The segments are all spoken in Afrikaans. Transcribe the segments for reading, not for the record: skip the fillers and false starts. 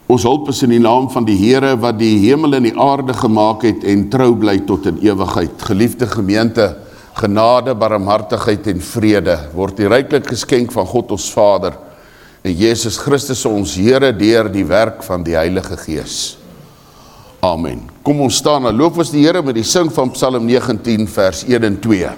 Ons hulp is in die naam van die Here wat die hemel en die aarde gemaak het en trou bly tot in ewigheid. Geliefde gemeente, genade, barmhartigheid en vrede word die ryklik geskenk van God ons Vader en Jesus Christus ons Here deur die werk van die Heilige Gees. Amen. Kom ons staan en loof ons die Here met die sing van Psalm 19 vers 1 en 2.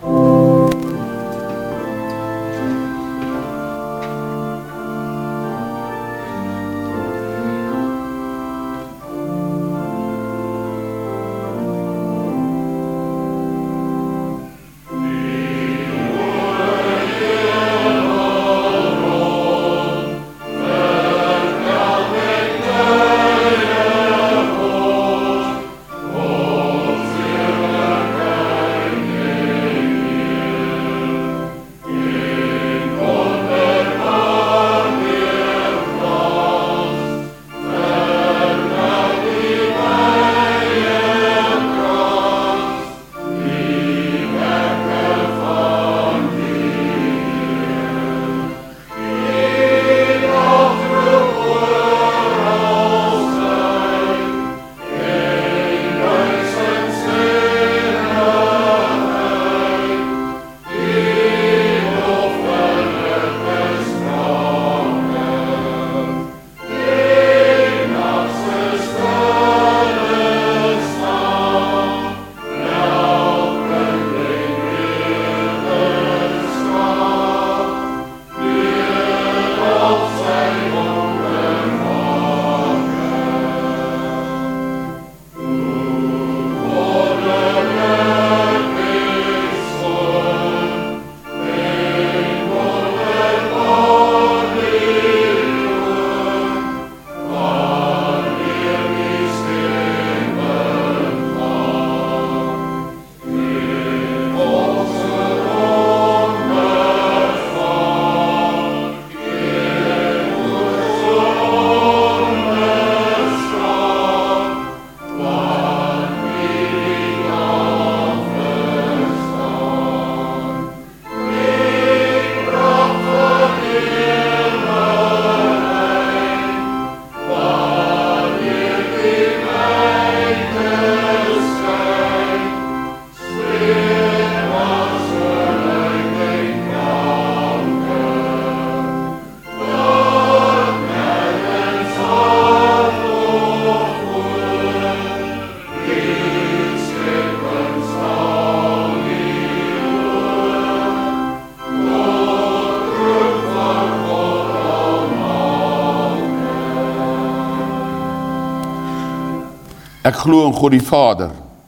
Ek glo in God die Vader,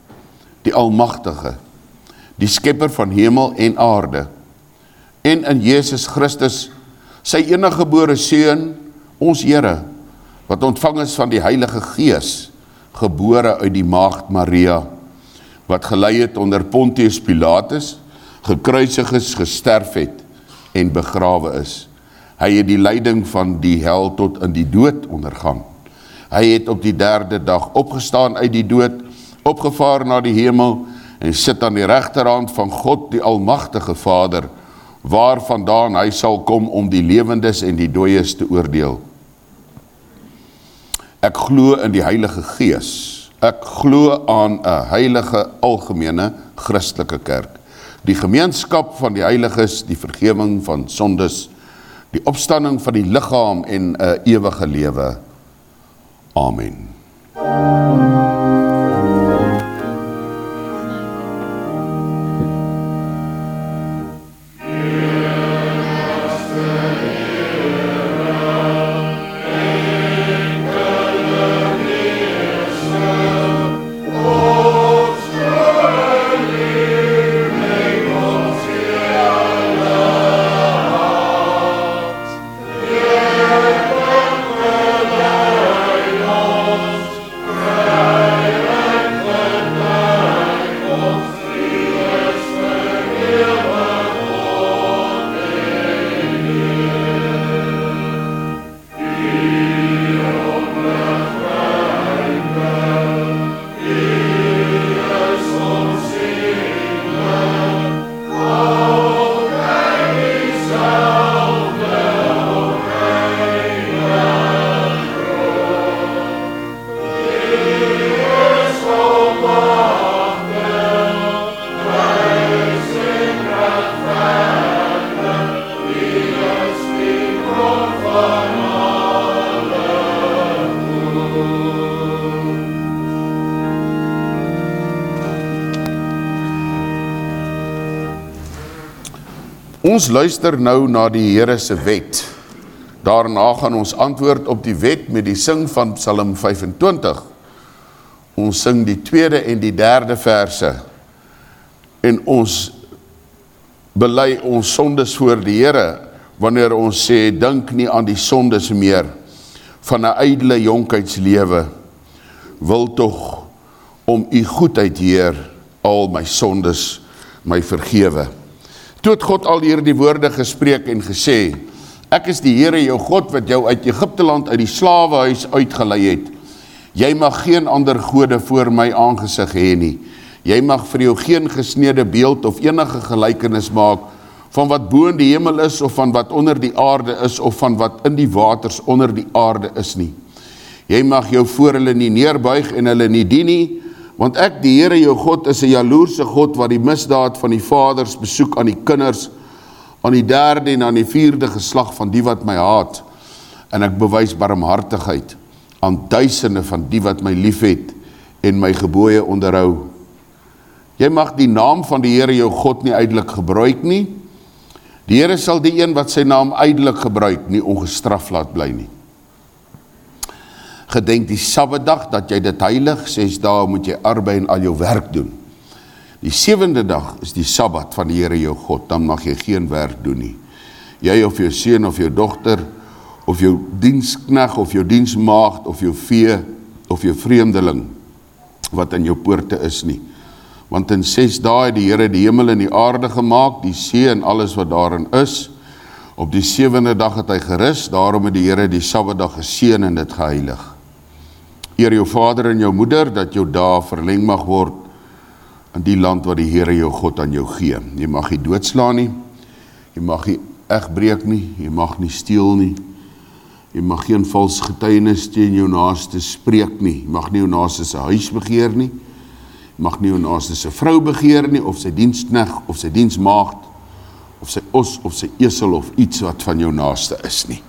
die Almagtige, die Skepper van hemel en aarde, en in Jesus Christus, sy eniggebore Seun, ons Here, wat ontvang is van die Heilige Gees, gebore uit die Maagd Maria, wat gelei het onder Pontius Pilatus, gekruisig is, gesterf het en begrawe is. Hy het die lyding van die hel tot in die dood ondergaan. Hy het op die 3de dag opgestaan uit die dood, opgevaar na die hemel en sit aan die regterhand van God die Almagtige Vader, waarvandaan hy sal kom om die lewendes en die dooies te oordeel. Ek glo in die Heilige Gees. Ek glo aan 'n heilige algemene Christelike kerk, die gemeenskap van die heiliges, die vergifnis van sondes, die opstanding van die liggaam en 'n ewige lewe. Amen. Amen. Ons luister nou na die Here se wet. Daarna gaan ons antwoord op die wet met die sing van Psalm 25. Ons sing die 2de en die 3de verse. En ons bely ons sondes voor die Here, wanneer ons sê, dink nie aan die sondes meer, van 'n ydelle jonkheidslewe, wil tog om u goedheid, Heer, al my sondes my vergewe. Toe het God al hierdie woorde gespreek en gesê, ek is die Here jou God, wat jou uit Egipteland uit die slawehuis uitgelei het. Jy mag geen ander gode voor my aangesig hê nie. Jy mag vir jou geen gesneede beeld of enige gelykenis maak, van wat bo in die hemel is, of van wat onder die aarde is, of van wat in die waters onder die aarde is nie. Jy mag jou voor hulle nie neerbuig en hulle nie dien nie, want ek, die Here jou God, is 'n jaloerse God, wat die misdaad van die vaders besoek aan die kinders, aan die 3de en aan die 4de geslag van die wat my haat, en ek bewys barmhartigheid aan duisende van die wat my liefhet en my gebooie onderhou. Jy mag die naam van die Here jou God nie ydelik gebruik nie. Die Here sal die een wat sy naam ydelik gebruik nie ongestraf laat bly nie. Gedenk die Sabbatdag dat jy dit heilig, 6 dae moet jy arbei en al jou werk doen. Die 7de dag is die Sabbat van die Here jou God, dan mag jy geen werk doen nie. Jy of jou seun of jou dogter, of jou dienskneg of jou diensmaagd, of jou vee, of jou vreemdeling, wat in jou poorte is nie. Want in 6 dae het die Here die hemel en die aarde gemaak, die see en alles wat daarin is. Op die 7de dag het hy gerus, daarom het die Here die Sabbatdag geseën en dit geheilig. Eer jou vader en jou moeder, dat jou dae verleng mag word in die land wat die Here jou God aan jou gee. Jy mag nie doodslaan nie, jy mag nie egbreek nie, jy mag nie steel nie, jy mag geen vals getuienis teen jou naaste spreek nie, jy mag nie jou naaste se huis begeer nie, jy mag nie jou naaste se vrou begeer nie, of sy dienskneg, of sy diensmaagd, of sy os, of sy esel, of iets wat van jou naaste is nie.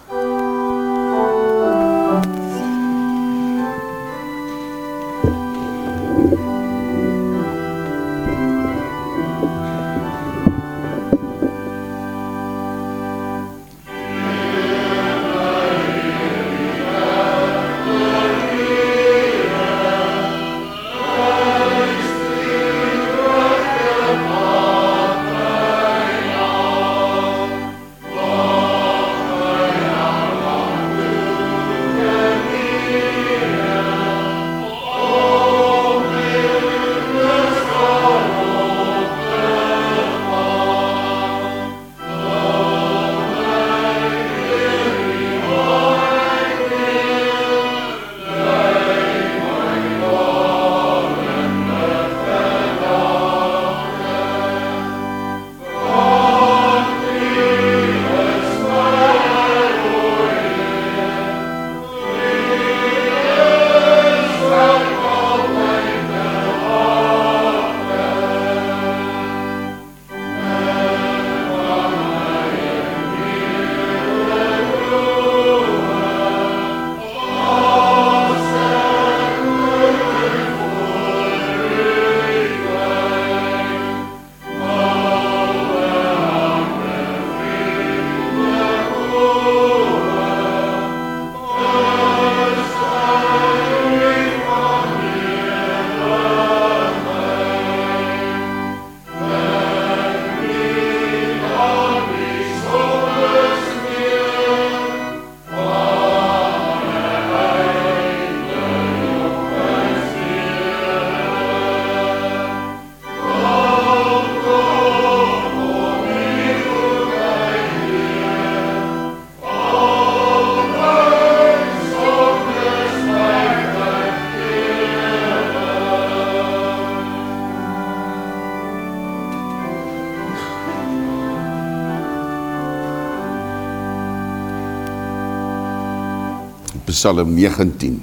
Psalm 19.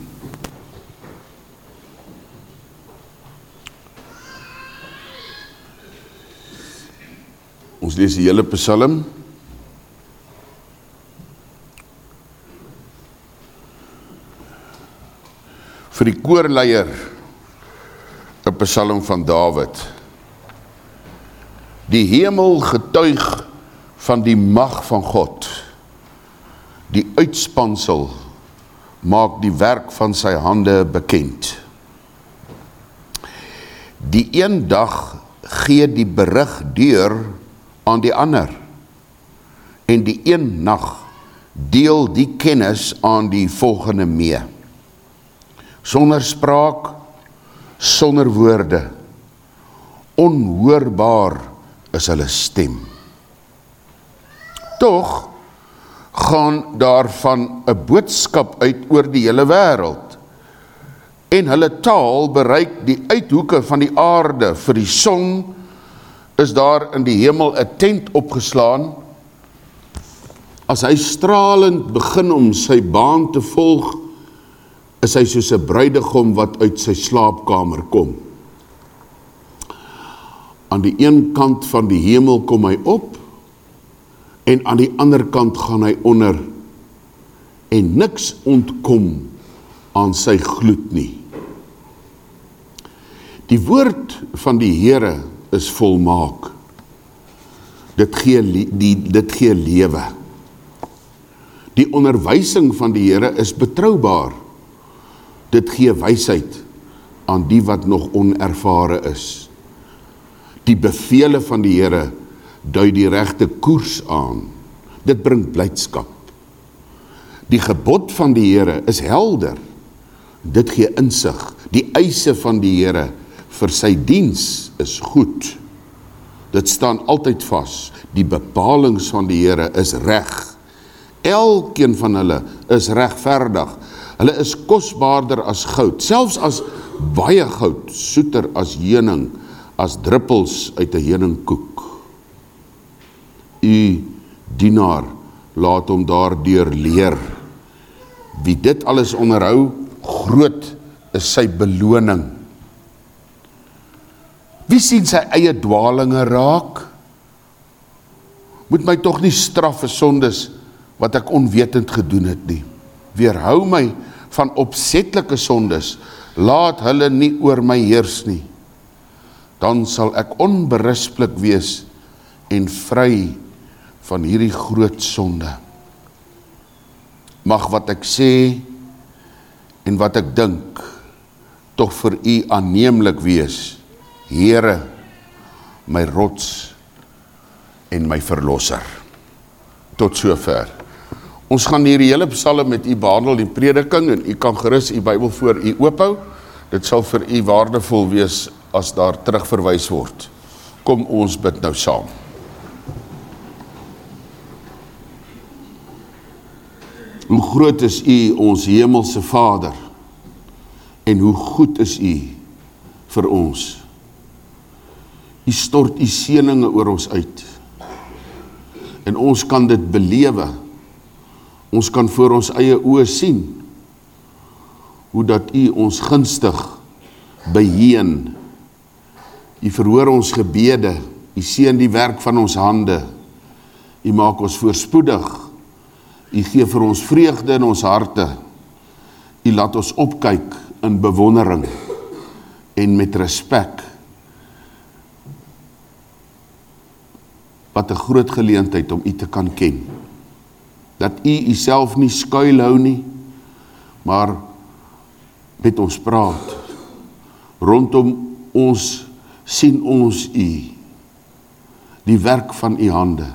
Ons lees die hele Psalm. Vir die koorleier, 'n Psalm van Dawid. Die hemel getuig van die mag van God. Die uitspansel maak die werk van sy hande bekend. Die een dag gee die berig deur aan die ander, en die een nag deel die kennis aan die volgende mee. Sonder spraak, sonder woorde, onhoorbaar is hulle stem. Tog gaan daarvan 'n boodskap uit oor die hele wêreld, en hulle taal bereik die uithoeke van die aarde. Vir die son is daar in die hemel 'n tent opgeslaan. As hy stralend begin om sy baan te volg, is hy soos 'n bruidegom wat uit sy slaapkamer kom. Aan die een kant van die hemel kom hy op, en aan die ander kant gaan hy onder, en niks ontkom aan sy gloed nie. Die woord van die Here is volmaak. Dit gee lewe. Die onderwysing van die Here is betroubaar. Dit gee wysheid aan die wat nog onervare is. Die bevele van die Here dui die regte koers aan. Dit bring blydskap. Die gebod van die Here is helder. Dit gee insig. Die eise van die Here vir sy diens is goed. Dit staan altyd vas. Die bepalings van die Here is reg. Elkeen van hulle is regverdig. Hulle is kosbaarder as goud, selfs as baie goud, soeter as heuning, as druppels uit 'n heuningkoek. U dienaar laat hom daardeur leer. Wie dit alles onderhou, groot is sy beloning. Wie sien sy eie dwalinge raak? Moet my tog nie straf vir sondes wat ek onwetend gedoen het nie. Weerhou my van opsetlike sondes, laat hulle nie oor my heers nie. Dan sal ek onberisplik wees en vry van hierdie groot sonde. Mag wat ek sê en wat ek dink tog vir u aanneemlik wees, Here, my rots en my verlosser. Tot sover. Ons gaan hierdie hele psalm met u behandel in prediking, en u kan gerus u Bybel voor u oophou. Dit sal vir u waardevol wees as daar terugverwys word. Kom ons bid nou saam. Hoe groot is u, ons hemelse Vader, en hoe goed is u vir ons. U stort u seëninge oor ons uit, en ons kan dit belewe. Ons kan voor ons eie oë sien, hoe dat u ons gunstig beheën. U verhoor ons gebede, u seën die werk van ons hande, u maak ons voorspoedig, u gee vir ons vreugde in ons harte, u laat ons opkyk in bewondering en met respek. Wat 'n groot geleentheid om u te kan ken. Dat u uself nie skuil hou nie, maar met ons praat. Rondom ons sien ons u, die werk van u hande.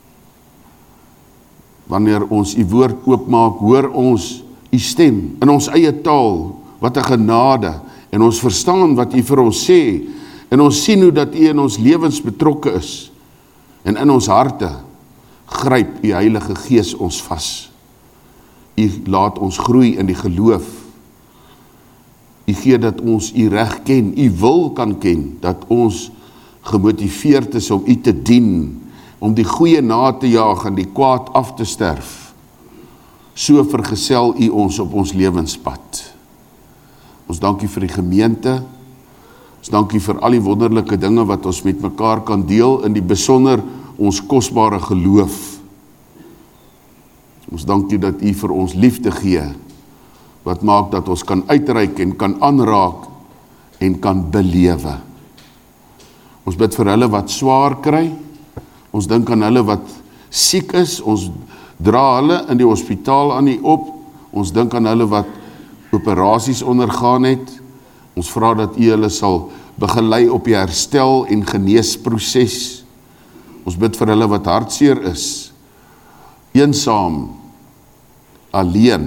Wanneer ons u woord oopmaak, hoor ons u stem in ons eie taal. Wat 'n genade, en ons verstaan wat u vir ons sê, en ons sien hoe dat u in ons lewens betrokke is, en in ons harte gryp u Heilige Gees ons vas. U laat ons groei in die geloof. U gee dat ons u reg ken, u wil kan ken, dat ons gemotiveerd is om u te dien, om die goeie na te jaag en die kwaad af te sterf. So vergesel u ons op ons lewenspad. Ons dank u vir die gemeente. Ons dank u vir al die wonderlike dinge wat ons met mekaar kan deel, in die besonder ons kosbare geloof. Ons dank u dat u vir ons liefde gee, wat maak dat ons kan uitreik en kan aanraak en kan belewe. Ons bid vir hulle wat swaar kry. Ons dink aan hulle wat siek is, ons dra hulle in die hospitaal aan U op, ons dink aan hulle wat operasies ondergaan het, ons vra dat U hulle sal begelei op die herstel en geneesproses, ons bid vir hulle wat hartseer is, eensaam, alleen,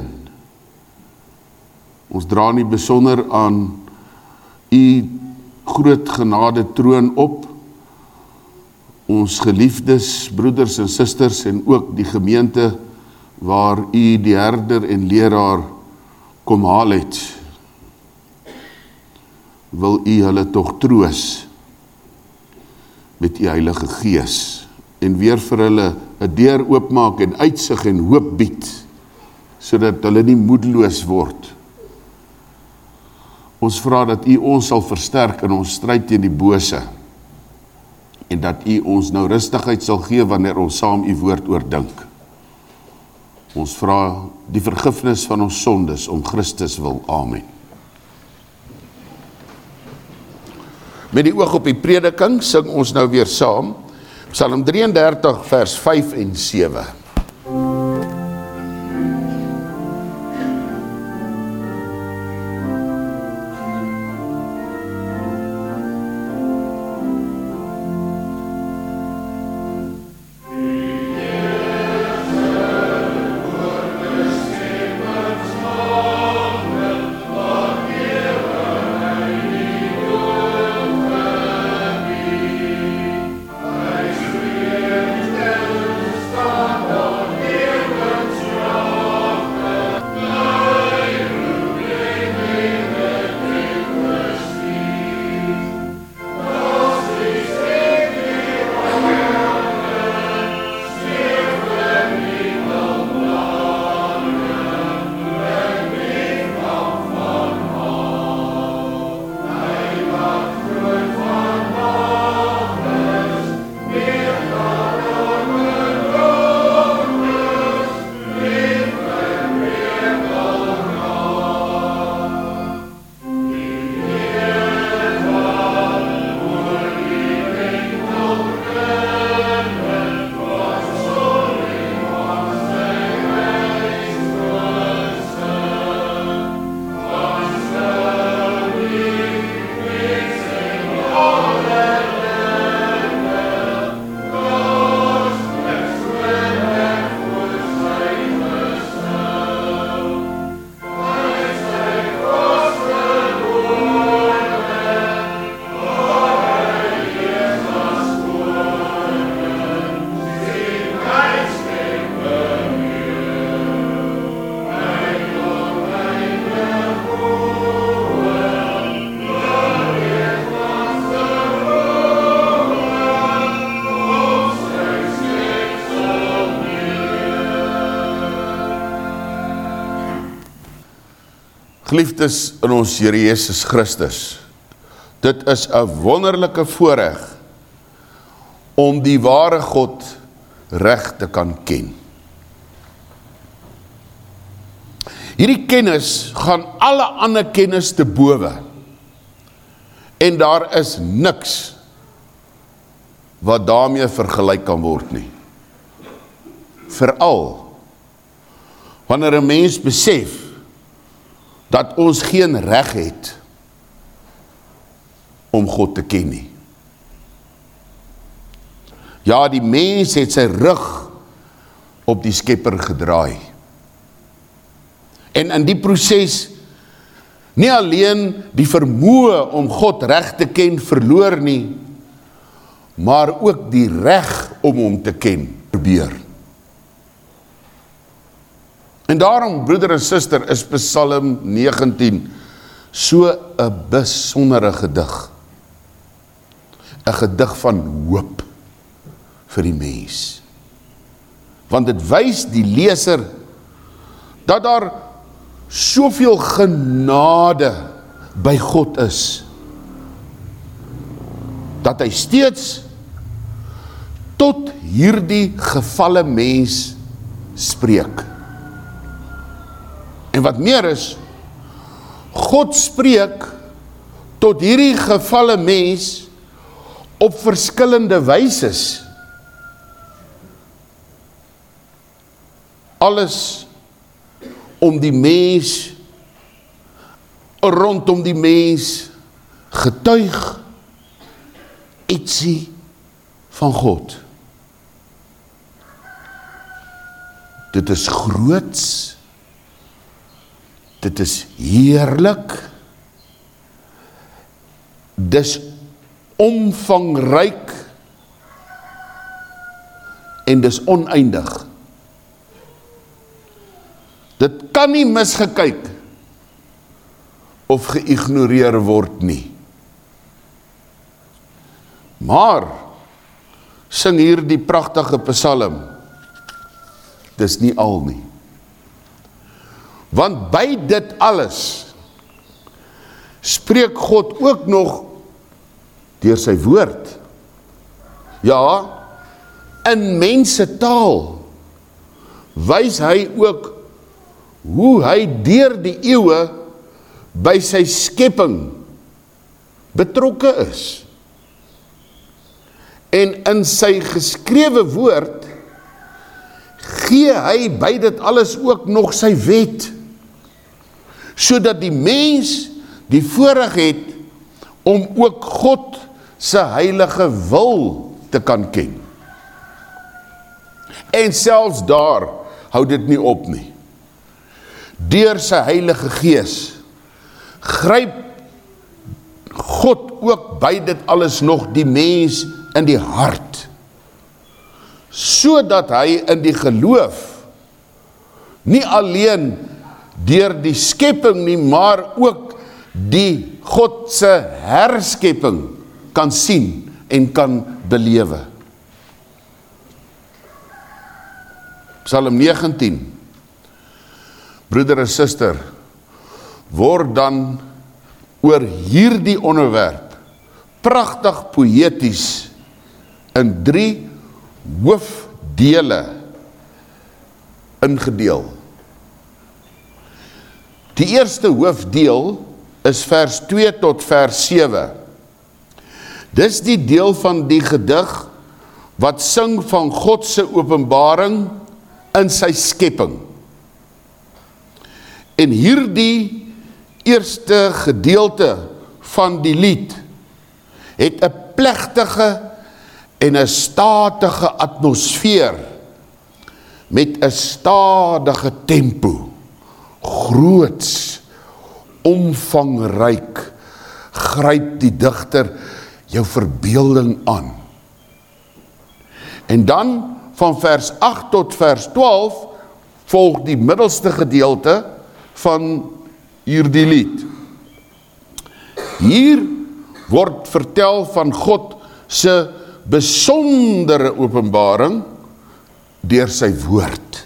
ons dra nie besonder aan U groot genade troon op, ons geliefdes, broeders en susters en ook die gemeente waar U die herder en leraar kom haal het, wil U hulle tog troos met U Heilige Gees en weer vir hulle 'n deur oopmaak en uitsig en hoop bied, sodat hulle nie moedeloos word. Ons vra dat U ons sal versterk in ons stryd teen die bose en dat U ons nou rustigheid sal gee wanneer ons saam U woord oordink. Ons vra die vergifnis van ons sondes om Christus wil. Amen. Met die oog op die prediking sing ons nou weer saam Psalm 33 vers 5 en 7. Geliefdes in ons Here Jesus Christus, dit is 'n wonderlike voorreg om die ware God reg te kan ken. Hierdie kennis gaan alle ander kennis te bowe en daar is niks wat daarmee vergelyk kan word nie. Veral wanneer 'n mens besef dat ons geen reg het om God te ken nie. Ja, die mens het sy rug op die Skepper gedraai. En in die proses nie alleen die vermoë om God reg te ken verloor nie, maar ook die reg om hom te ken probeer. En daarom, broeder en suster, is Psalm 19 so 'n besondere gedig. 'n Gedig van hoop vir die mens. Want dit wys die leser dat daar soveel genade by God is, dat hy steeds tot hierdie gevalle mens spreek. En wat meer is, God spreek tot hierdie gevalle mens, op verskillende wyses. alles om die mens, rondom die mens, getuig ietsie van God. Dit is groots, dit is heerlik, dis omvangryk, en dis oneindig. Dit kan nie misgekyk of geïgnoreer word nie. Maar, sing hier die pragtige psalm, dis nie al nie. Want by dit alles, spreek God ook nog deur sy woord. Ja, in mense taal, wys hy ook hoe hy deur die eeue by sy skepping betrokke is. En in sy geskrewe woord gee hy by dit alles ook nog sy wet, sodat die mens die voorreg het om ook God se heilige wil te kan ken. En selfs daar hou dit nie op nie. Deur sy heilige gees gryp God ook by dit alles nog die mens in die hart, sodat hy in die geloof nie alleen deur die skepping nie, maar ook die God se herskepping kan sien en kan belewe. Psalm 19, broeder en suster, word dan oor hierdie onderwerp pragtig poëties in 3 hoofdele ingedeel. Die eerste hoofdeel is vers 2 tot vers 7. Dis die deel van die gedig wat sing van God se openbaring in sy skepping. En hierdie eerste gedeelte van die lied het 'n plegtige en 'n statige atmosfeer met 'n stadige tempo, groots, omvangryk, gryp die digter jou verbeelding aan. En dan van vers 8 tot vers 12 volg die middelste gedeelte van hierdie lied. Hier word vertel van God se besondere openbaring deur sy woord.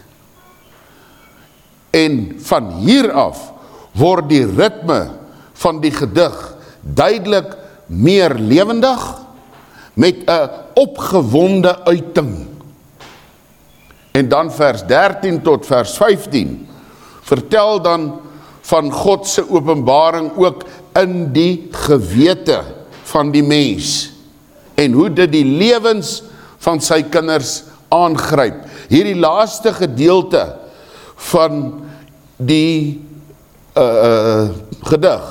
En van hier af word die ritme van die gedig duidelik meer lewendig met 'n opgewonde uiting. En dan vers 13 tot vers 15 vertel dan van God se openbaring ook in die gewete van die mens en hoe dit die lewens van sy kinders aangryp. Hierdie laaste gedeelte van die gedig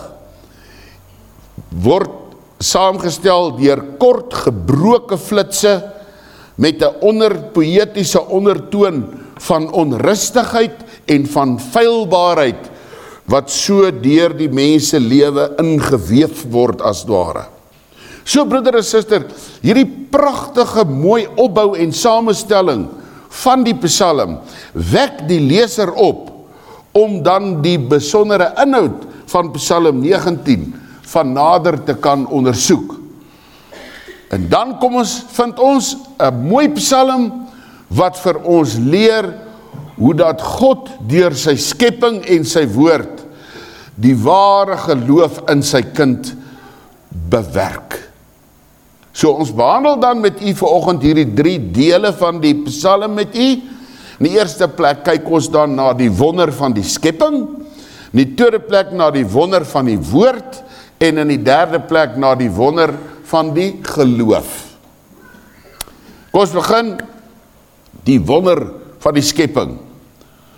word saamgestel deur kort gebroke flitse met 'n poëtiese ondertoon van onrustigheid en van feilbaarheid wat so deur die mense lewe ingeweef word as ware. So broeder en suster, hierdie pragtige mooi opbou en samestelling van die psalm wek die leser op om dan die besondere inhoud van Psalm 19 van nader te kan ondersoek. En dan vind ons 'n mooi psalm wat vir ons leer hoe dat God deur sy skepping en sy woord die ware geloof in sy kind bewerk. So ons behandel dan met u vanoggend hierdie 3 dele van die psalm met u. In die eerste plek kyk ons dan na die wonder van die skepping, in die tweede plek na die wonder van die woord en in die derde plek na die wonder van die geloof. Kom ons begin die wonder van die skepping.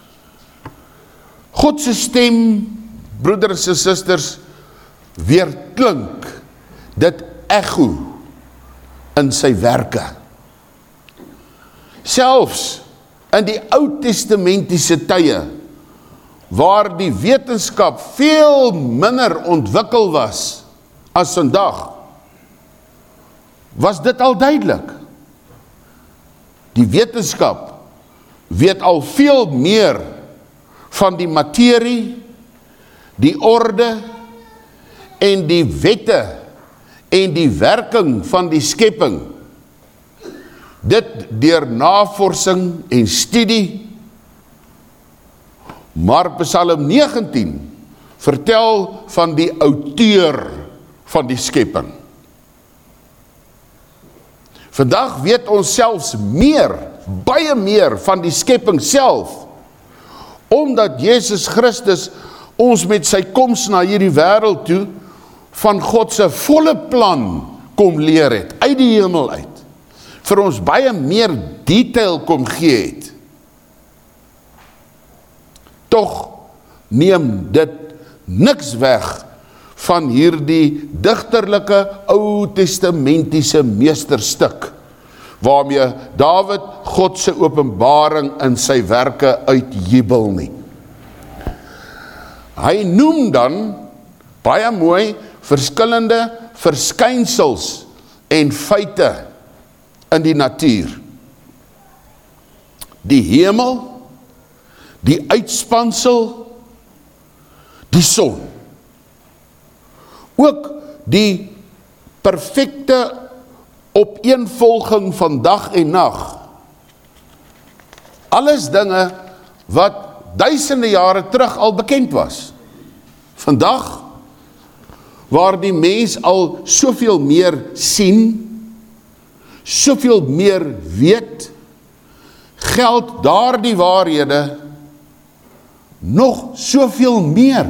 God se stem, broeders en susters, weer klink, dit echo in sy werke. Selfs in die Ou Testamentiese tye, waar die wetenskap veel minder ontwikkel was as vandag, was dit al duidelik. Die wetenskap weet al veel meer van die materie, die orde en die wette en die werking van die skepping. Dit deur navorsing en studie. Maar Psalm 19 vertel van die outeur van die skepping. Vandag weet ons selfs meer, baie meer van die skepping self, omdat Jesus Christus ons met sy koms na hierdie wêreld toe van God se volle plan kom leer het, uit die hemel uit, vir ons baie meer detail kom gee het. Tog neem dit niks weg van hierdie digterlike Ou Testamentiese meesterstuk, waarmee Dawid God se openbaring in sy werke uitjubel nie. Hy noem dan baie mooi verskillende verskynsels en feite in die natuur. Die hemel, die uitspansel, die son. Ook die perfekte opeenvolging van dag en nag. Alles dinge wat duisende jare terug al bekend was. Vandag, waar die mens al soveel meer sien, soveel meer weet, geld daardie waarhede nog soveel meer.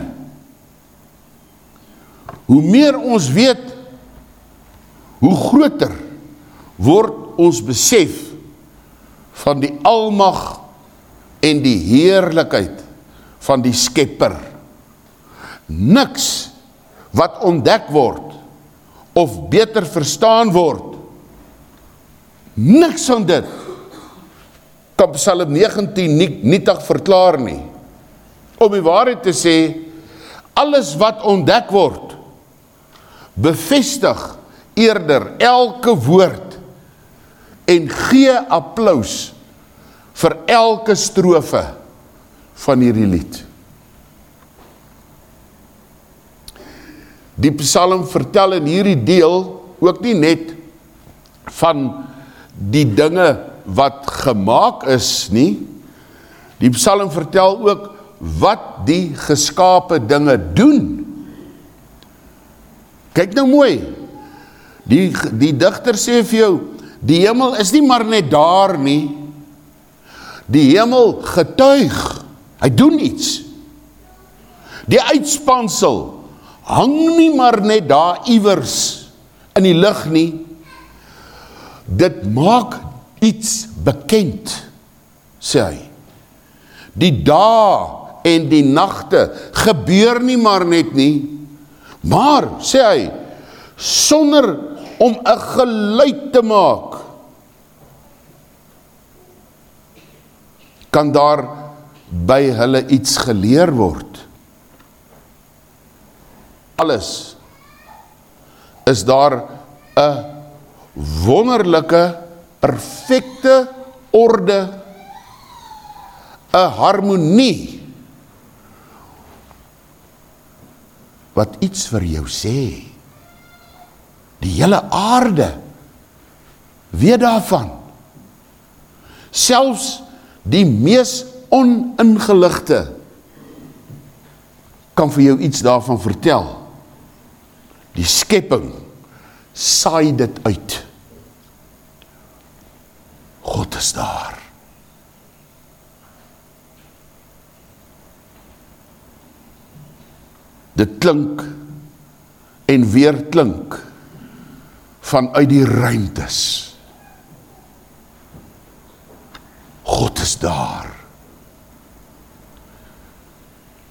Hoe meer ons weet, hoe groter word ons besef van die almag en die heerlikheid van die Skepper. Niks wat ontdek word of beter verstaan word, niks van dit kan Psalm 19 nietig verklaar nie. Om die waarheid te sê, alles wat ontdek word, bevestig eerder elke woord en gee applaus vir elke strofe van hierdie lied. Die Psalm vertel in hierdie deel ook nie net van die dinge wat gemaak is nie. Die Psalm vertel ook wat die geskape dinge doen. Kyk nou mooi, die digter sê vir jou, die hemel is nie maar net daar nie, die hemel getuig, hy doen iets. Die uitspansel hang nie maar net daar iewers in die lug nie, dit maak iets bekend, sê hy. Die dae en die nagte gebeur nie maar net nie, maar, sê hy, sonder om 'n geluid te maak, kan daar by hulle iets geleer word. Alles is daar 'n wonderlike, perfekte orde, 'n harmonie, wat iets vir jou sê. Die hele aarde weet daarvan. Selfs die mees oningeligte kan vir jou iets daarvan vertel. Die skepping saai dit uit. God is daar. Dit klink en weer klink vanuit die ruimtes. God is daar.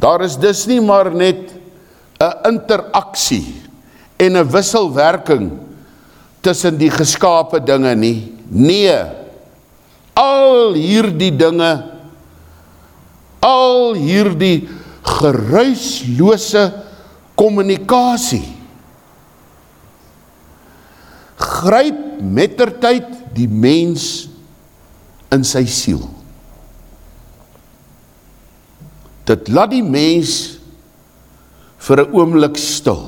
Daar is dus nie maar net 'n interaksie en 'n wisselwerking tussen die geskape dinge nie. Nee, al hierdie dinge, al hierdie geruislose kommunikasie gryp mettertyd die mens in sy siel. Dit laat die mens vir 'n oomblik stil.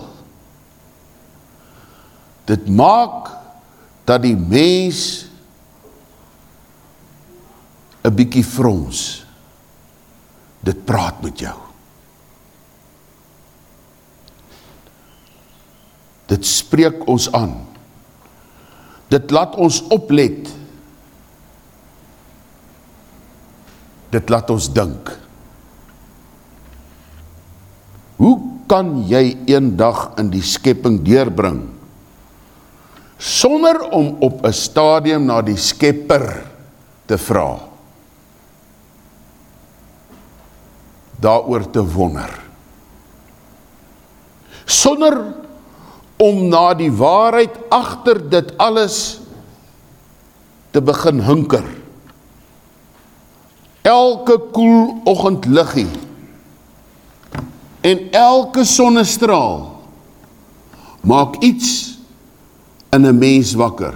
Dit maak dat die mens 'n bietjie frons. Dit praat met jou. Dit spreek ons aan. Dit laat ons oplet. Dit laat ons dink. Hoe kan jy eendag in die skepping deurbring sonder om op 'n stadium na die Skepper te vra, daaroor te wonder, sonder om na die waarheid agter dit alles te begin hunker? Elke koel oggendliggie en elke sonnestraal maak iets in 'n mens wakker.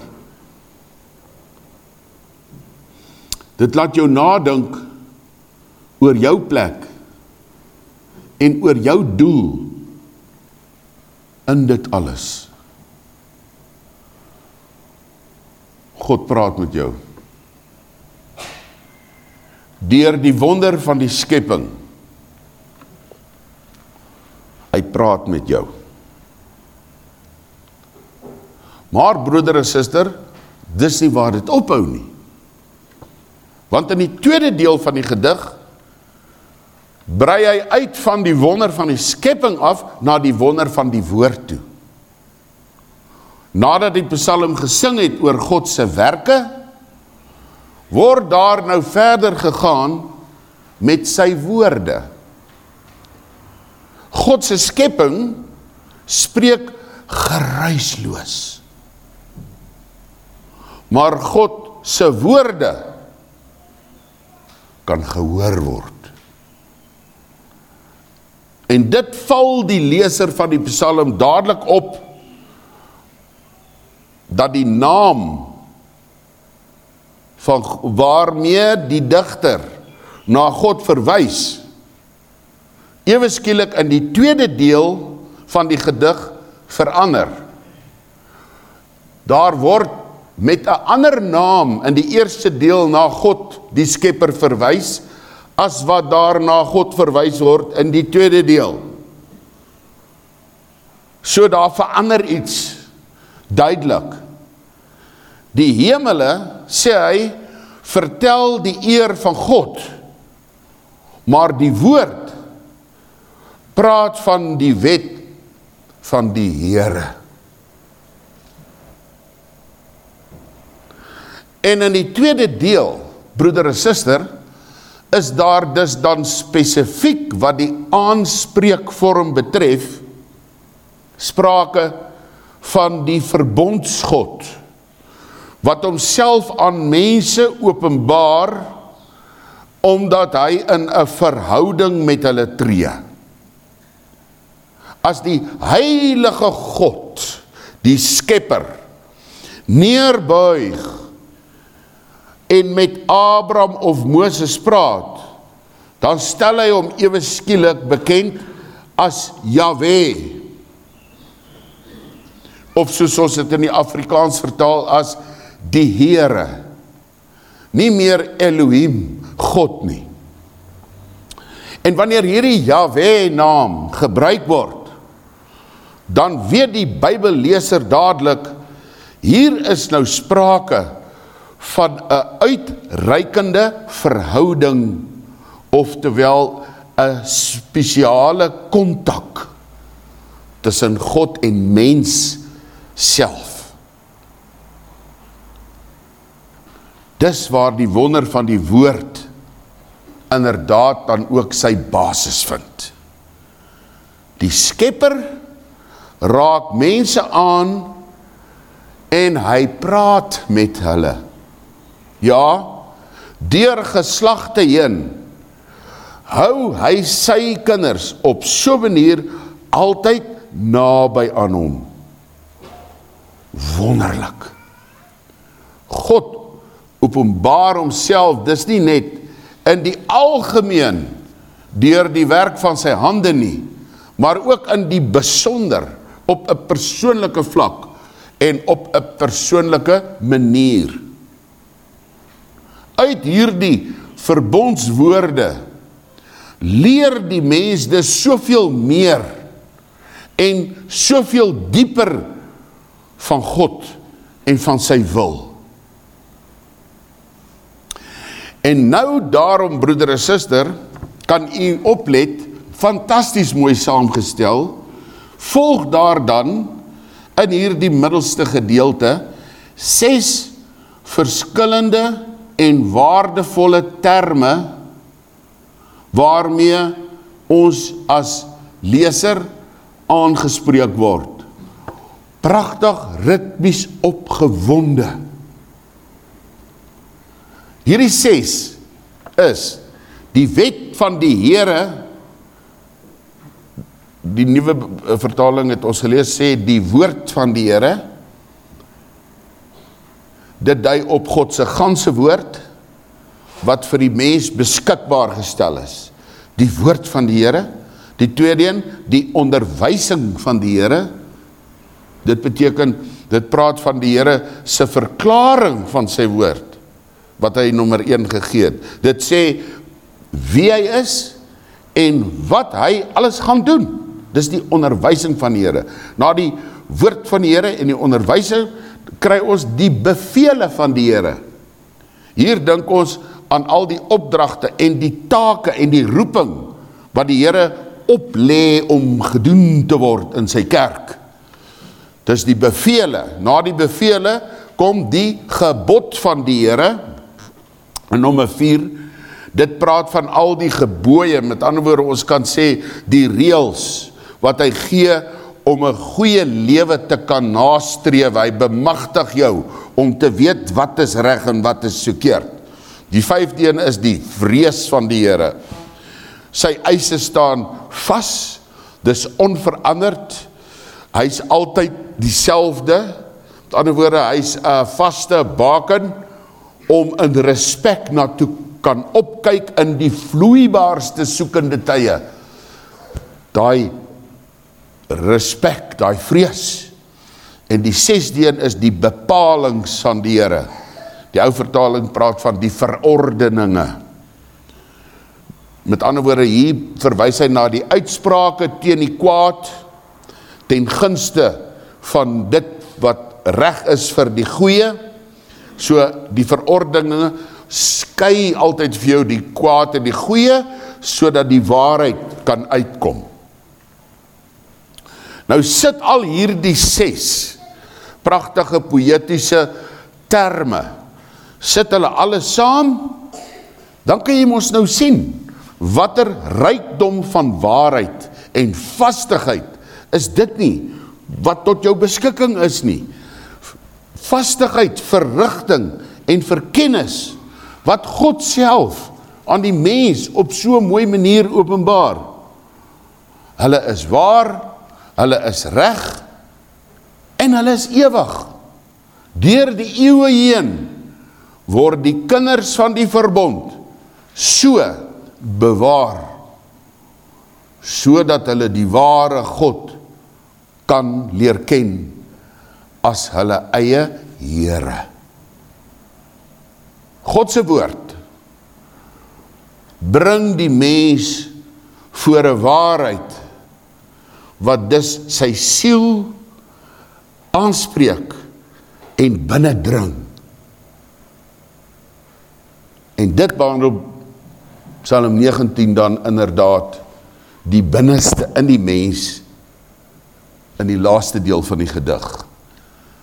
Dit laat jou nadink oor jou plek en oor jou doel in dit alles. God praat met jou. Deur die wonder van die skepping. Hy praat met jou. Maar broeder en suster, dis nie waar dit ophou nie. Want in die tweede deel van die gedig brei hy uit van die wonder van die skepping af na die wonder van die woord toe. Nadat die psalm gesing het oor God se werke, word daar nou verder gegaan met sy woorde. God se skepping spreek geruisloos. Maar God se woorde kan gehoor word. En dit val die leser van die psalm dadelik op, dat die naam van waarmee die digter na God verwys, ewe skielik in die tweede deel van die gedig verander. Daar word met 'n ander naam in die eerste deel na God, die Skepper, verwys, as wat daar na God verwys word in die tweede deel. So daar verander iets, duidelik. Die hemele, sê hy, vertel die eer van God, maar die woord praat van die wet van die Here. En in die tweede deel, broeder en suster, is daar dus dan spesifiek wat die aanspreekvorm betref, sprake van die verbondsgod, wat homself aan mense openbaar, omdat hy in 'n verhouding met hulle tree. As die heilige God, die Skepper, neerbuig en met Abraham of Moses praat, dan stel hy hom ewe skielik bekend as Jahwe, of soos ons dit in die Afrikaans vertaal as die Here, nie meer Elohim, God nie. En wanneer hierdie Jahwe naam gebruik word, dan weet die Bybelleser dadelik, hier is nou sprake van 'n uitreikende verhouding, oftewel 'n spesiale kontak tussen God en mens self. Dis waar die wonder van die woord inderdaad dan ook sy basis vind. Die Skepper raak mense aan en hy praat met hulle. Ja, deur geslagte heen hou hy sy kinders op so 'n manier altyd naby aan hom. Wonderlik. God openbaar homself, dis nie net in die algemeen deur die werk van sy hande nie, maar ook in die besonder, op 'n persoonlike vlak en op 'n persoonlike manier. Uit hierdie verbondswoorde leer die mens dus soveel meer en soveel dieper van God en van sy wil. En nou daarom, broeder en suster, kan u oplet, fantasties mooi saamgestel, volg daar dan in hierdie middelste gedeelte 6 verskillende en waardevolle terme waarmee ons as leser aangespreek word. Pragtig, ritmies opgewonde. Hierdie 6 is die wet van die Here. Die nuwe vertaling het ons gelees, sê die woord van die Here. Dit dui op God se ganse woord, wat vir die mens beskikbaar gestel is. Die woord van die Here. Die tweede een, die onderwysing van die Here. Dit beteken, dit praat van die Here se verklaring van sy woord, wat hy nommer 1 gegee het. Dit sê wie hy is en wat hy alles gaan doen. Dis die onderwysing van die Here. Na die woord van die Here en die onderwysing kry ons die bevele van die Here. Hier dink ons aan al die opdragte en die take en die roeping wat die Here oplê om gedoen te word in sy kerk. Dis die bevele. Na die bevele kom die gebod van die Here. En nommer 4, dit praat van al die gebooie, met ander woorde ons kan sê die reëls wat hy gee om 'n goeie lewe te kan nastreef. Hy bemagtig jou om te weet wat is reg en wat is verkeerd. Die 5de een is die vrees van die Here. Sy eise staan vas, dis onveranderd. Hy's altyd dieselfde. Met ander woorde, hy's 'n vaste baken om in respek na toe kan opkyk in die vloeibaarste soekende tye. Daai respek, daai vrees. En die 6de een is die bepalings van die Here. Die ou vertaling praat van die verordeninge. Met ander woorde, hier verwys hy na die uitsprake teen die kwaad, ten gunste van dit wat reg is vir die goeie. So die verordeninge skei altyd vir jou die kwaad en die goeie, sodat die waarheid kan uitkom. Nou sit al hierdie 6 pragtige poëtiese terme, sit hulle alles saam, dan kan jy mos nou sien, watter rykdom van waarheid en vastigheid is dit nie, wat tot jou beskikking is nie. Vastigheid vir rigting en vir kennis, wat God self aan die mens op so 'n mooi manier openbaar. Hulle is waar, hulle is reg, en hulle is ewig. Deur die eeue heen word die kinders van die verbond so bewaar, sodat hulle die ware God kan leer ken as hulle eie Here. God se woord bring die mens voor 'n waarheid wat dus sy siel aanspreek en binnendring. En dit behandel Psalm 19 dan inderdaad die binneste in die mens in die laaste deel van die gedig.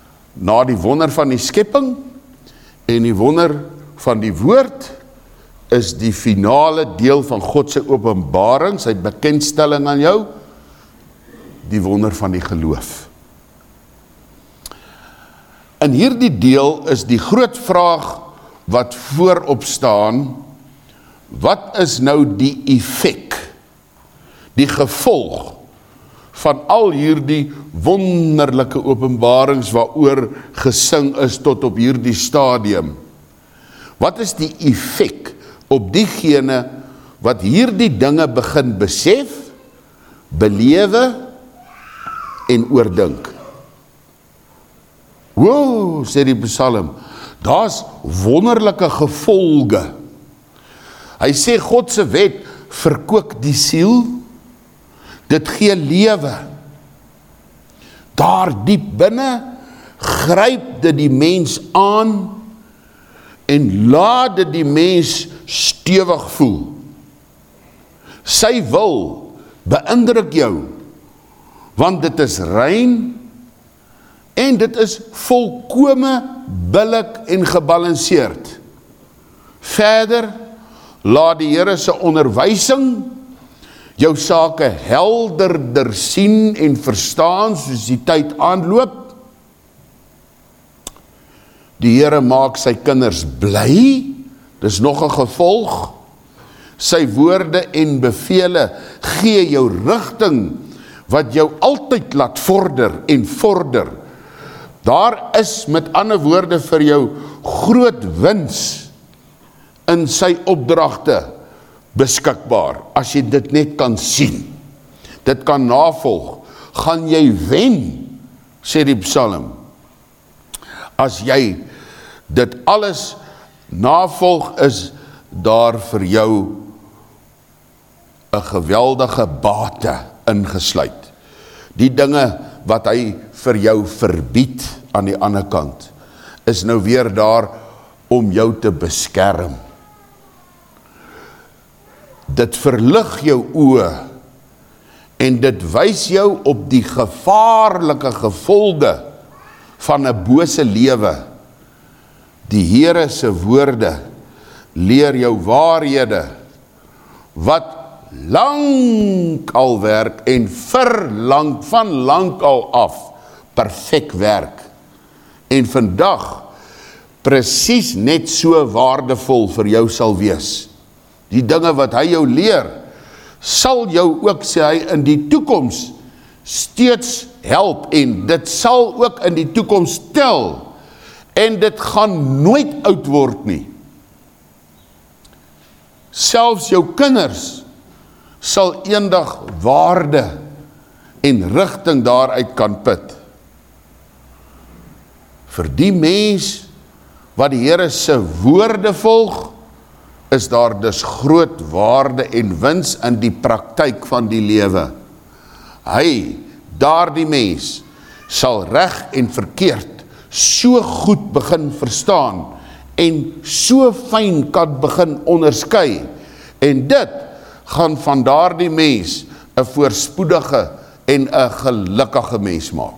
Na die wonder van die skepping en die wonder van die woord is die finale deel van God se openbaring, sy bekendstelling aan jou, die wonder van die geloof. In hierdie deel is die groot vraag wat voorop staan, wat is nou die effek, die gevolg van al hierdie wonderlike openbarings waaroor gesing is tot op hierdie stadium? Wat is die effek op diegene wat hierdie dinge begin besef, belewe en oordink? Wow, sê die Psalm, daar's wonderlike gevolge. Hy sê God se wet verkoop die siel, dit gee lewe. Daar diep binne gryp dit die mens aan en laat dit die mens stewig voel. Sy wil beïndruk jou, want dit is rein en dit is volkome billik en gebalanseerd. Verder laat die Here se onderwysing jou sake helderder sien en verstaan soos die tyd aanloop. Die Here maak sy kinders bly, dis nog 'n gevolg. Sy woorde en bevele gee jou rigting wat jou altyd laat vorder en vorder. Daar is met ander woorde vir jou groot wins in sy opdragte beskikbaar, as jy dit net kan sien, dit kan navolg, gaan jy wen, sê die Psalm, as jy dit alles navolg, is daar vir jou 'n geweldige bate ingesluit. Die dinge wat hy vir jou verbied aan die ander kant, is nou weer daar om jou te beskerm. Dit verlig jou oë en dit wys jou op die gevaarlike gevolge van 'n bose lewe. Die Here se woorde leer jou waarhede wat lank al werk en van lank al af perfek werk en vandag presies net so waardevol vir jou sal wees. Die dinge wat hy jou leer, sal jou ook, sê hy, in die toekoms steeds help en dit sal ook in die toekoms tel en dit gaan nooit oud word nie. Selfs jou kinders sal eendag waarde en rigting daaruit kan put. Vir die mens wat die Here se woorde volg, is daar dus groot waarde en wins in die praktyk van die lewe. Hy, daardie mens, sal reg en verkeerd so goed begin verstaan en so fyn kan begin onderskei, en dit gaan van daardie mens 'n voorspoedige en 'n gelukkige mens maak.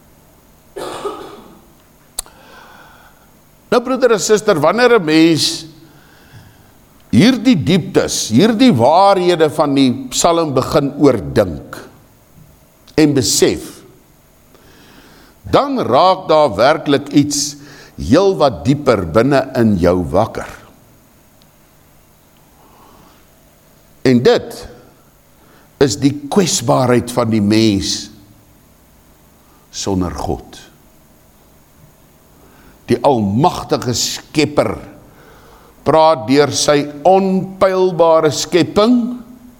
Nou broeder en suster, wanneer 'n mens hierdie dieptes, hierdie waarhede van die Psalm begin oordink en besef, dan raak daar werklik iets heel wat dieper binne in jou wakker. En dit is die kwesbaarheid van die mens sonder God. Die almagtige Skepper praat deur sy onpeilbare skepping.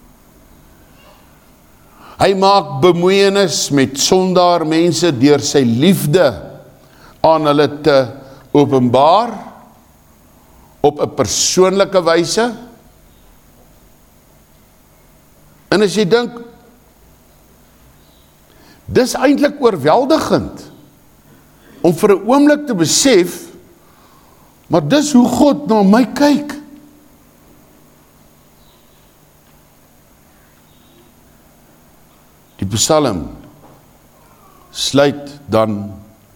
Hy maak bemoeienis met sondaar mense deur sy liefde aan hulle te openbaar op 'n persoonlike wyse. En as jy dink, dis eintlik oorweldigend om vir 'n oomblik te besef, maar dis hoe God na my kyk. Die Psalm sluit dan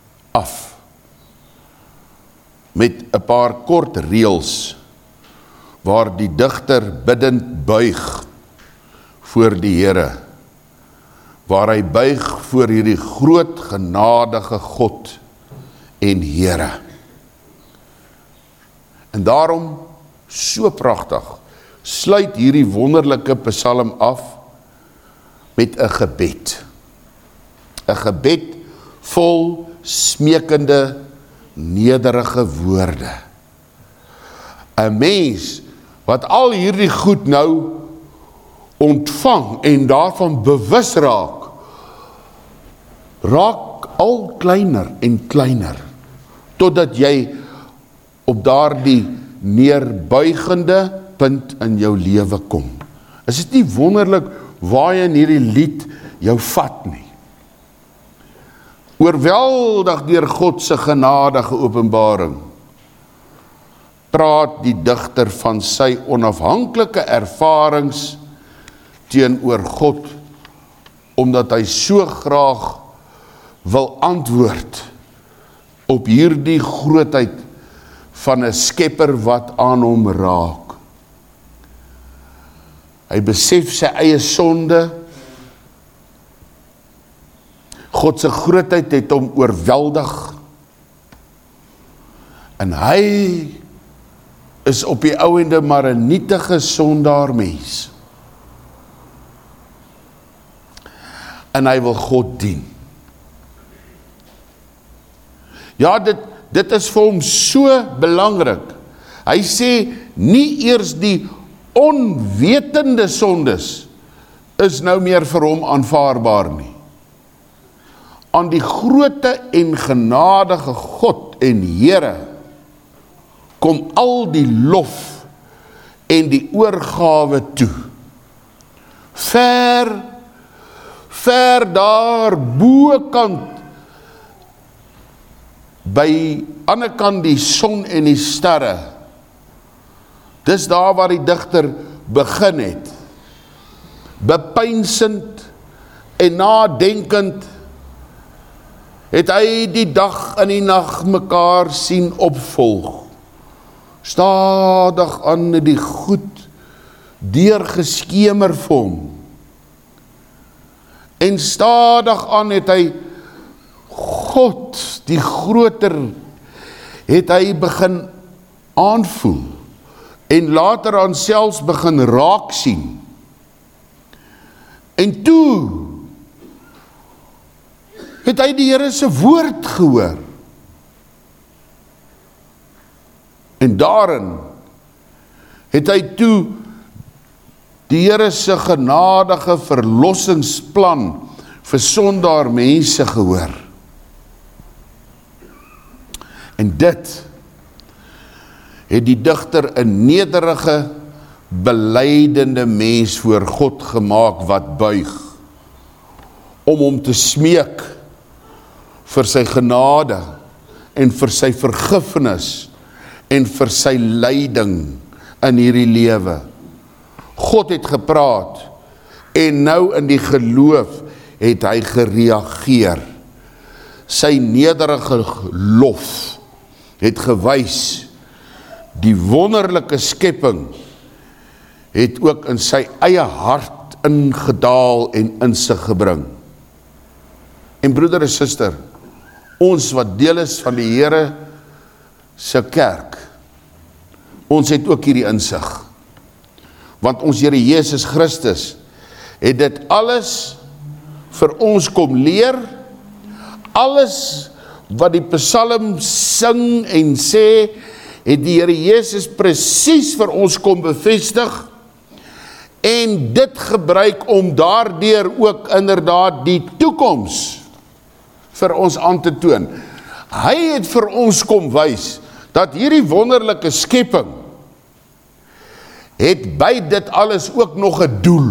af met 'n paar kort reëls waar die digter biddend buig voor die Here, waar hy buig voor hierdie groot genadige God en Here. En daarom, so pragtig, sluit hierdie wonderlike psalm af met 'n gebed. 'n gebed vol smekende, nederige woorde. 'n Mens wat al hierdie goed nou ontvang en daarvan bewus raak al kleiner en kleiner, totdat jy op daardie neerbuigende punt in jou lewe kom. Is dit nie wonderlik waarheen hierdie lied jou vat nie? Oorweldig deur God se genadige openbaring, praat die digter van sy onafhanklike ervarings teenoor God, omdat hy so graag wil antwoord op hierdie grootheid van 'n skepper wat aan hom raak. Hy besef sy eie sonde. God se grootheid het hom oorweldig. En hy is op die ouende maar 'n nietige sondaar mens. En hy wil God dien. Ja, dit is vir hom so belangrik. Hy sê nie eers die onwetende sondes is nou meer vir hom aanvaarbaar nie. Aan die groote en genadige God en Here kom al die lof en die oorgawe toe. Ver daar bokant, by ander kant die son en die sterre. Dis daar waar die digter begin het. Bepeinsend en nadenkend het hy die dag en die nag mekaar sien opvolg. Stadig aan die goed deurgeskemer vir hom. En stadig aan het hy God, die groter, het hy begin aanvoel. En later aan selfs begin raak sien. En toe het hy die Here se woord gehoor. En daarin het hy toe die Here se genadige verlossingsplan vir sondaar mense gehoor. En dit het die digter 'n nederige, belydende mens voor God gemaak wat buig, om hom te smeek vir sy genade en vir sy vergifnis en vir sy lyding in hierdie lewe. God het gepraat en nou in die geloof het hy gereageer. Sy nederige lof het gewys, die wonderlike skepping het ook in sy eie hart ingedaal en in sig gebring. En broeder en suster, ons wat deel is van die Here se kerk, ons het ook hierdie insig. Want ons Here Jesus Christus het dit alles vir ons kom leer, alles wat die psalm sing en sê, het die Here Jesus presies vir ons kom bevestig, en dit gebruik om daardeur ook inderdaad die toekoms vir ons aan te toon. Hy het vir ons kom wys, dat hierdie wonderlike skepping, het by dit alles ook nog 'n doel.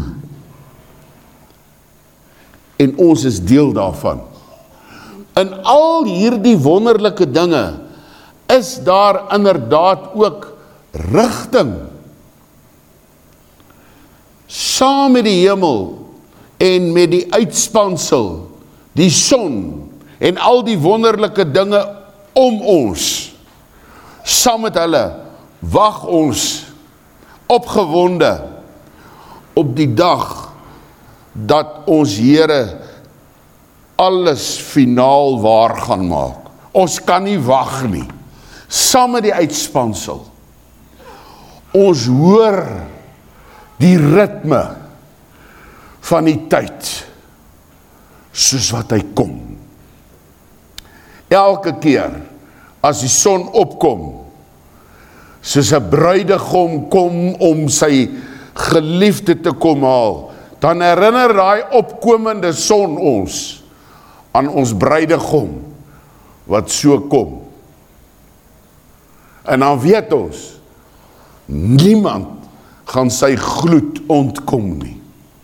En ons is deel daarvan. In al hierdie wonderlike dinge, is daar inderdaad ook rigting. Saam met die hemel, en met die uitspansel, die son, en al die wonderlike dinge om ons, saam met hulle, wag ons opgewonde op die dag dat ons Here alles finaal waar gaan maak. Ons kan nie wag nie. Saam met die uitspansel. Ons hoor die ritme van die tyd, soos wat hy kom. Elke keer, as die son opkom, soos 'n bruidegom kom om sy geliefde te kom haal, dan herinner daai opkomende son ons aan ons bruidegom wat so kom. En dan weet ons, niemand gaan sy gloed ontkom nie.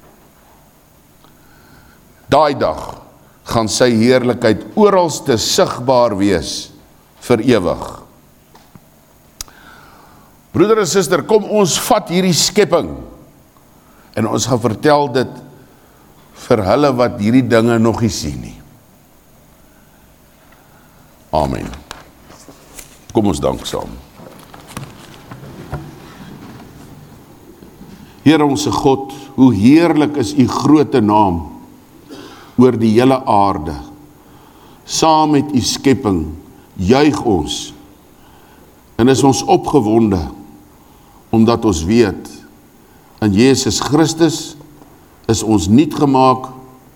Daai dag gaan sy heerlikheid oralste sigbaar wees vir ewig. Broeder en suster, kom ons vat hierdie skepping en ons gaan vertel dit vir hulle wat hierdie dinge nog nie sien nie. Amen. Kom ons dank saam. Here onse God, hoe heerlik is u groote naam oor die hele aarde. Saam met u skepping juig ons en is ons opgewonde omdat ons weet in Jesus Christus is ons nuut gemaak.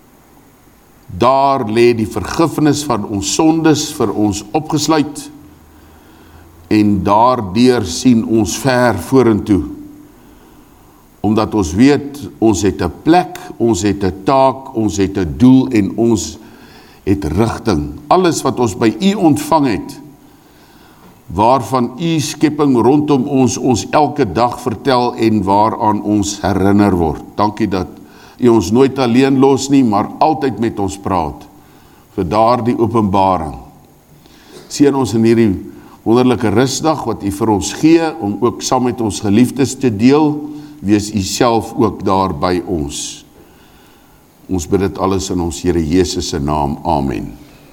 Daar lê die vergifnis van ons sondes vir ons opgesluit en daardeur sien ons ver vorentoe. Omdat ons weet, ons het 'n plek, ons het 'n taak, ons het 'n doel en ons het rigting. Alles wat ons by u ontvang het, waarvan u skepping rondom ons elke dag vertel en waaraan ons herinner word. Dankie dat u ons nooit alleen los nie, maar altyd met ons praat, vir daardie openbaring. Seën ons in hierdie wonderlike rusdag wat u vir ons gee, om ook saam met ons geliefdes te deel, wees u self ook daar by ons. Ons bid dit alles in ons Here Jesus se naam. Amen.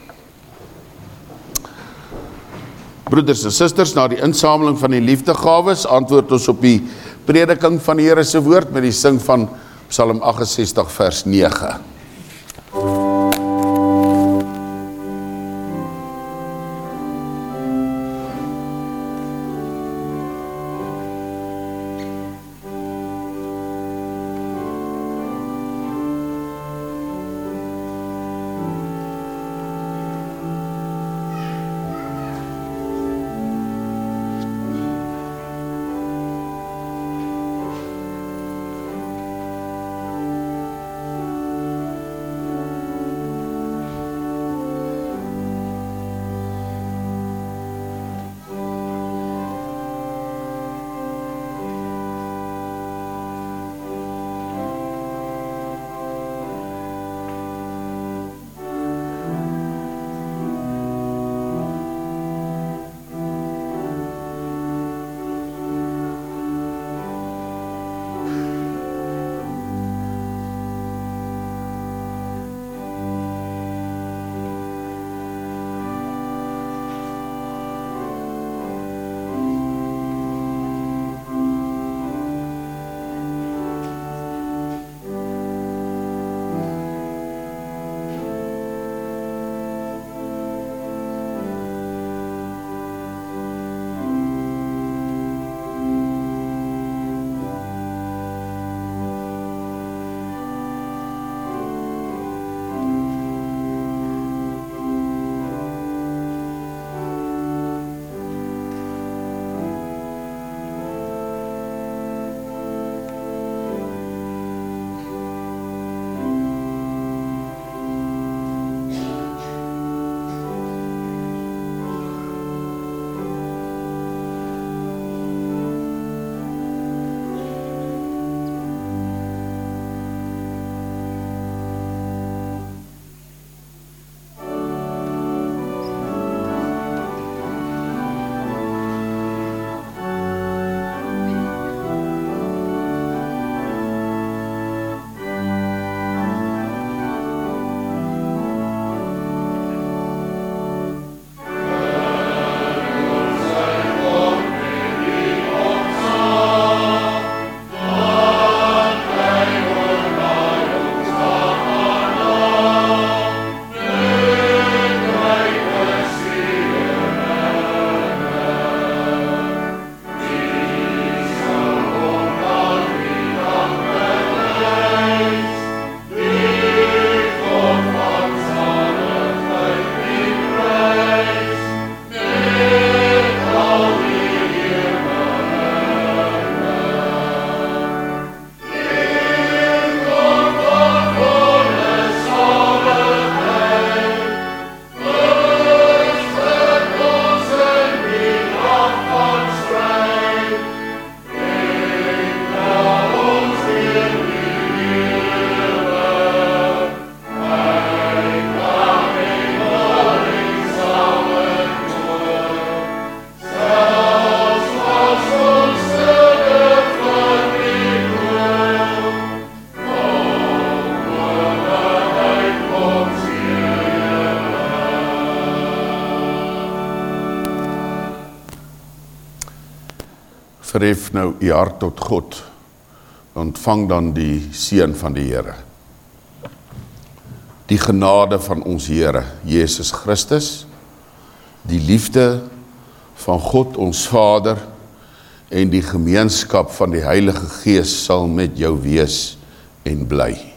Broeders en susters, na die insameling van die liefdegawes, antwoord ons op die prediking van die Here se woord met die sing van Psalm 68 vers 9. Verhef nou u hart tot God, ontvang dan die seën van die Here. Die genade van ons Here, Jesus Christus, die liefde van God ons Vader, en die gemeenskap van die Heilige Gees sal met jou wees en bly.